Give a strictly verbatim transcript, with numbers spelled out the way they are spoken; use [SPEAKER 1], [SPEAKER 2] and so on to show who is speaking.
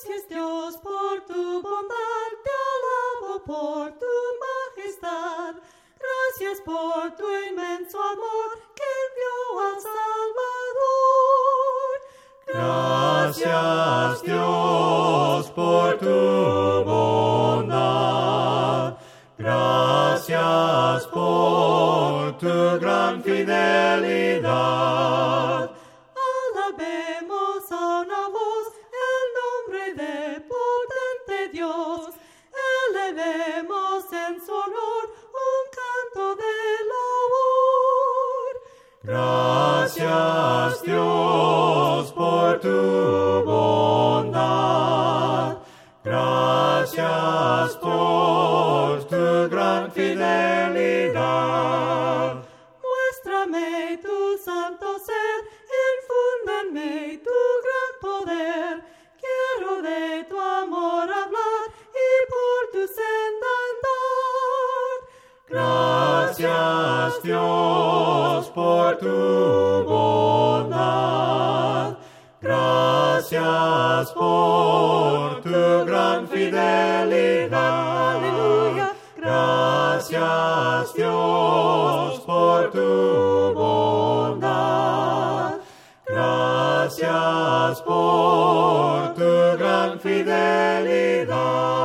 [SPEAKER 1] Gracias Dios por tu bondad, te alabo por tu majestad. Gracias por tu inmenso amor que envió al Salvador.
[SPEAKER 2] Gracias Dios por tu bondad. Gracias por tu gran fidelidad.
[SPEAKER 1] Alabemos a una voz el nombre de potente Dios. Elevemos en su honor un canto de loor.
[SPEAKER 2] Gracias Dios por tu bondad. Gracias por tu gran fidelidad.
[SPEAKER 1] Muéstrame tu santo ser, infúndanme tu gran poder. Quiero de tu amor hablar y por tu senda andar.
[SPEAKER 2] Gracias Dios por tu bondad. Gracias por tu gran fidelidad.
[SPEAKER 1] Aleluya.
[SPEAKER 2] Gracias Dios por tu bondad. Gracias por tu gran fidelidad.